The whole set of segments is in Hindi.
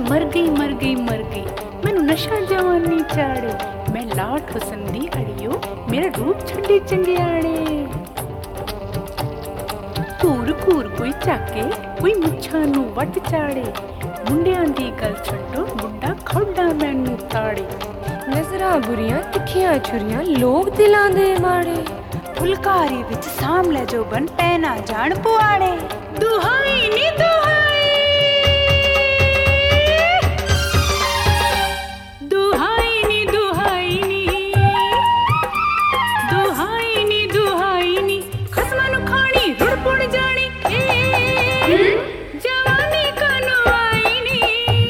मर गई मर गई मर गई, मैनू नशा जवानी चाड़े, मैं लाट हुसन दी अड़ियो, मेरा रूप छड्डी चंगियाड़े। घूर घूर कोई झाके, कोई मुच्छां नू वट चाड़े, मुंडियां दी गल छड्डो, मुंडा खोड़ा मैनू ताड़े। नजरां बुरियां तिखियां छुरियां, लोग दिलां दे माड़े, फुलकारी विच सामले जो बन पैना जान पुआड़े। दुहाई नी दुहाई, दुहाई नी दुहाई नी, दुहाई नी दुहाई नी, खसमां नू खानी रुड़ पुड़ जानी, जवानी कानू आई नी,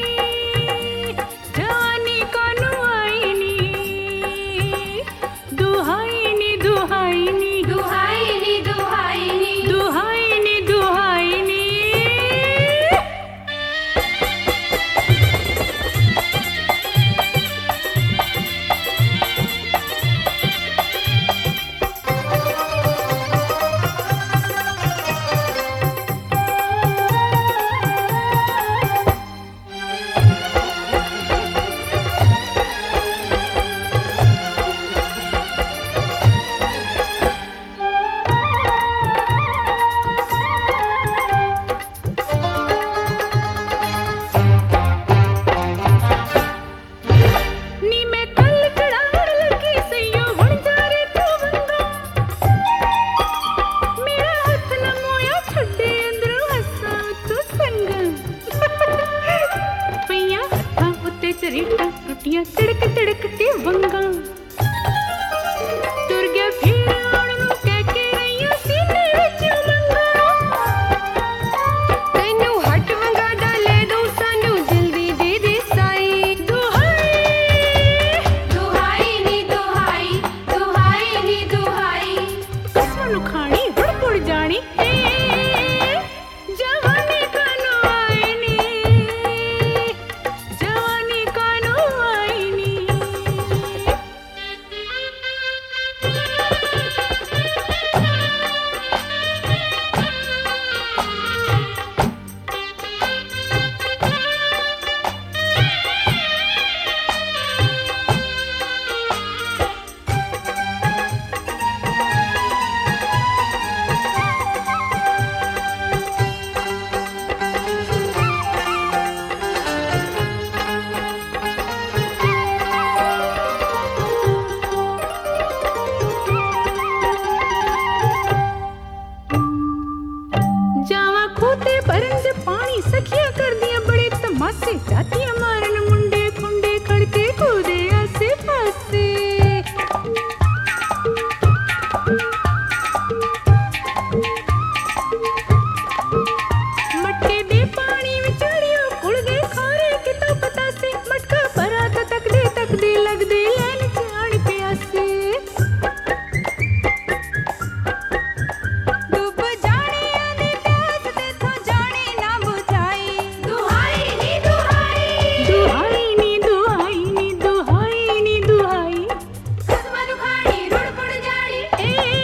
जवानी कानू आई नी। दुहाई नी दुहाई नी, दुहाई नी दुहाई नी, दुहाई नी दुहाई नी। नी मैं कल चढ़ाड़ लगी सैयो हुण जा रे तू वंगा, मेरा हथ न मोया छड्डे अंदरों हस्सां तू संगा। पईयां हत्थां उत्ते चरीटां टुटियां तिड़क तिड़क के वंगा, तुर गया फिर आउण नू कह के रहियां सीने विच मंगा। तैनू हट वंगा दा ले दो सानू जल्दी दे दे साई। दुहाई दुहाई नी दुहाई, दुहाई नी दुहाई, कसमां नू खानी रुड़ पुड़ जानी, जवानी कानू आई नी, जवानी कानू आई नी। जावा खोते परंज पानी सखियां कर दिया बड़े तमाशे, जातियां मारन मुंडे खुंडे खड़के कूदे आसे पासे। मटके दे पानी विच अड़ियो कुल गए खारे कितो पतासे, मटका भरा तो तकदे लगदे लैन च आण प्यासे। डूब जाने आदे प्यास ते थो जाने ना बुझाई। दुहाई नी दुहाई, दुहाई नी दुहाई नी, दुहाई नी दुहाई, कसमां नू खानी रुड़ पुड़ जानी,